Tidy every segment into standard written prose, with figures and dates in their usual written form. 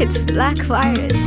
It's Black Virus.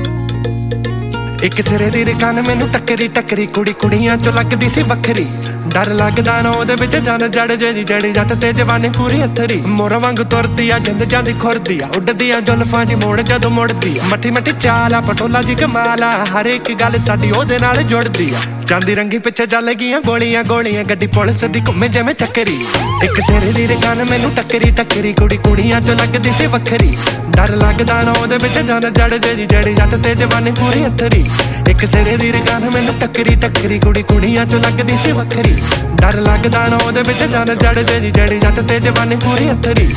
एक सिरे दी रकान मैनू टक्करी टक्करी कुड़ी कुड़ियां चो लगदी सी वखरी डर लगदा ना ओदे विच जान जड़ जेदी जड़ी जट ते जवानी पूरी अथरी मोरा वांग तुरदी आ जिंद जांदी खुरदी आ उड़दी आ जुल्फां जी मोड़ जदों मुड़दी आ मट्ठी मट्ठी चाल आ पटोला जी कमाल आ हर एक गल साडी ओदे नाल जुड़दी आ चांदी रंगी पिछे चल गईयां गोलियां गोलियां गड्डी पुलिस दी घुम्मे जिवें चक्करी एक सिरे दी रकान मैनू टक्करी टक्करी कुड़ी कुड़ियां चो लगदी सी वखरी डर लगदा ना ओदे विच जान जड़ जेदी जड़ी जट ते जवानी पूरी अथरी एक सिरे दी रकान मैनू टक्करी टक्करी कुड़ी कुड़ियां चो लगदी सी वखरी डर लगदा ना ओदे विच जान जड़ जेदी जड़ी जट ते जवानी पूरी अथरी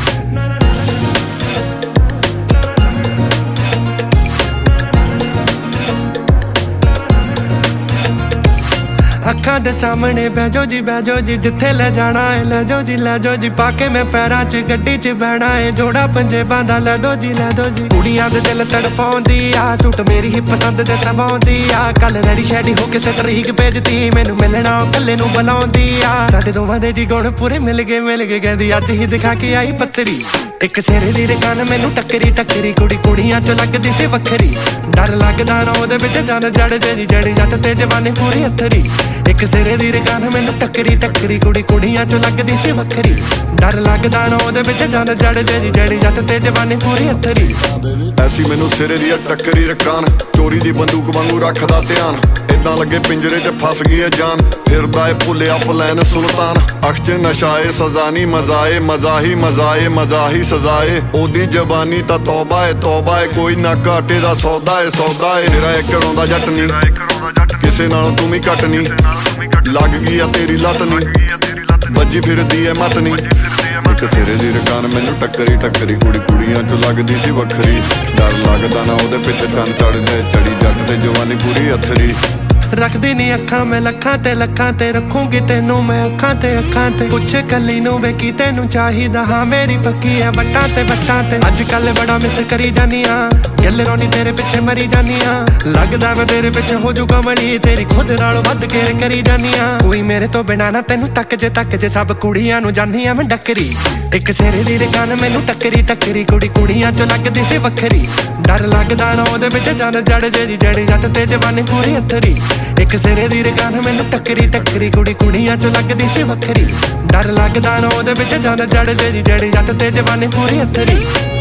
अखां दे सामने बैजो जी जिथे ले जाना है ले जाओ जी पाके मैं पैरां च गड्डी च बहना है जोड़ा पंजे बांधा ले दो जी कुड़ियां दे दिल तड़पाउंदी आ सूट मेरी ही पसंद दे सवाउंदी आ कल रेडी शेडी हो के तरीक भेजती मैनू मिलना कल्ले नू बुलाउंदी आ साडे दोवां दे जी गुण पूरे मिल गए कहंदी अज ही दिखा के आई पत्तरी एक सिरे दी रकान मैनू टक्करी टक्करी कुड़ी कुड़ियां चो लगदी सी वखरी डर लगदा ना ओदे विच जान जड़ जेदी जड़ी जट ते जवानी पूरी अथरी एक सिरे दी रकान मैनू टक्करी टक्करी कुड़ी कुड़ियां चो लगदी सी वखरी डर लगदा ना ओदे विच जान जड़ जेदी जड़ी जट ते जवानी पूरी अथरी ऐसी मैनू सिरे दी टक्करी रकान चोरी दी बंदूक वांगू रखदा ध्यान इदां लगे पिंजरे च फस गई है जान फिरदा है भुल्लिया पलैन सुल्तान अख च नशाए सजा नी मजाए मजा ही सजाए ओदी जबानी ता तौबा है कोई ना घाटे दा सौदा है सिरा एक रौंदा जट नी किसे नालों तू भी घट नी लग गई है तेरी लत नी बजी फिरदी है मत नी एक सिरे दी रकान मैनू टक्करी टक्करी कुड़ी कुड़ियां चो लगदी सी वखरी डर लगदा ना ओदे पिछे चंद चढ़दे चढ़ी जट ते जवानी पूरी अथरी रखदी नी अखां मैं लखां ते रखूंगी तेनू मैं अखां ते कुछ कली नू वेखी तेनू चाहिदा हाँ मेरी पक्की है वट्टां ते अज कल बड़ा मिस करी जानी आ गल रोनी तेरे पिछे मरी जानी आ लगदा मैं तेरे पिछे हो जूगा मड़ी तेरी खुद नालों वध के करी जानी आ कोई मेरे तो बिना ना तेनू तक जे सब कुड़ियां नू जानी आ मैं डकरी एक सिरे दी रकान मैनू टक्करी टक्करी कुड़ी कुड़ियां चो लगदी सी वखरी डर लगदा ना ओदे विच जान जड़ जेदी जड़ी जट ते जवानी पूरी अथरी एक सिरे दी रकान मैनू टक्करी टक्करी कुड़ी कुड़ियां चो लगदी सी वखरी डर लगदा ना ओदे विच जान जड़ जेदी जड़ी जट ते जवानी पूरी अथरी